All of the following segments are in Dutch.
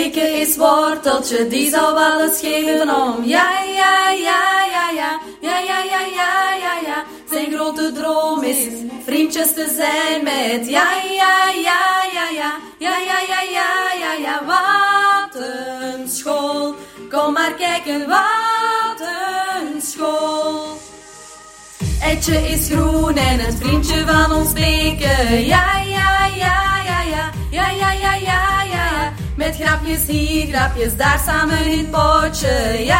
Eke is worteltje, die zou wel eens geven om. Ja. Zijn grote droom is vriendjes te zijn met. Ja. Wat een school, kom maar kijken, wat een school. Etje is groen en het vriendje van ons Beke. Ja. Met grapjes hier, grapjes daar, samen in het potje. Ja.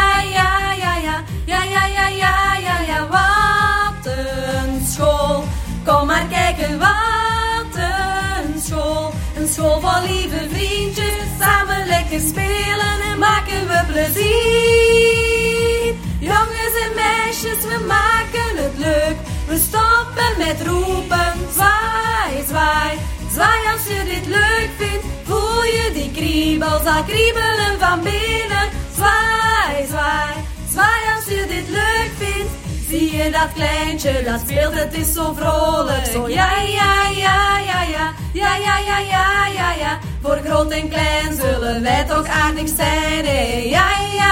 Wat een school, kom maar kijken, wat een school. Een school vol lieve vriendjes, samen lekker spelen en maken we plezier. Jongens en meisjes, we maken het leuk. We stoppen met roepen, zwaai, zwaai. Zwaai als je dit leuk vindt, voel je die kriebels al kriebelen van binnen. Zwaai, zwaai, zwaai als je dit leuk vindt. Zie je dat kleintje, dat speelt, het is zo vrolijk. Zo ja. Voor groot en klein zullen wij toch aardig zijn. Hey. Ja.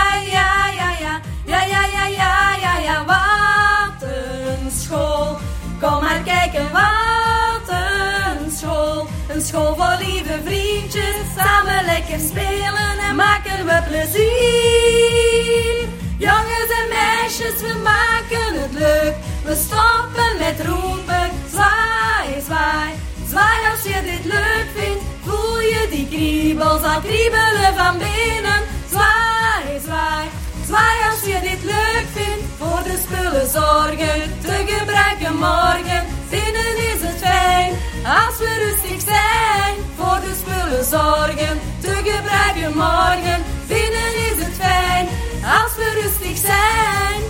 Wat een school, kom maar kijken, wat een school. Een school vol lieve vriendjes, samen lekker spelen en maken we plezier. Jongens en meisjes, we maken het leuk. We stoppen met roepen, zwaai, zwaai. Zwaai als je dit leuk vindt, voel je die kriebels al kriebelen van binnen. Zwaai, zwaai. Zwaai als je dit leuk vindt, voor de spullen zorgen, te gebruiken morgen. Binnen is het fijn, als we rustig zijn. Voor de spullen zorgen, te gebruiken morgen. Binnen is het fijn, als we rustig zijn.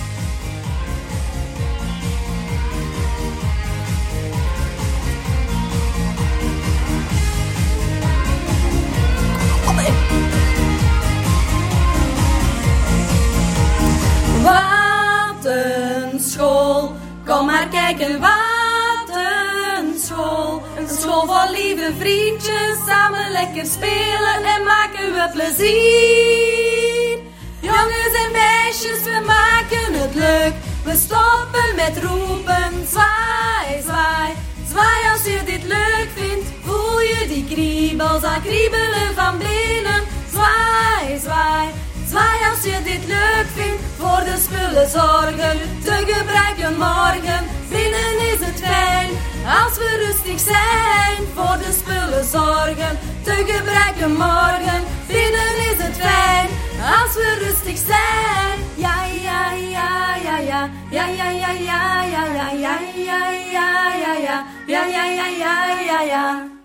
Wat een school, kom maar kijken, wat een school. Een school vol lieve vriendjes, samen lekker spelen en maken we plezier. Jongens en meisjes, we maken het leuk. We stoppen met roepen, zwaai, zwaai. Zwaai als je dit leuk vindt, voel je die kriebels al kriebelen van binnen. Zwaai, zwaai. Zwaai als je dit leuk vindt, voor de spullen zorgen, te gebruiken morgen. Binnen is het fijn, als we rustig zijn. Voor de spullen zorgen, te gebruiken morgen. Binnen is het fijn, als we rustig zijn. Ja. Ja.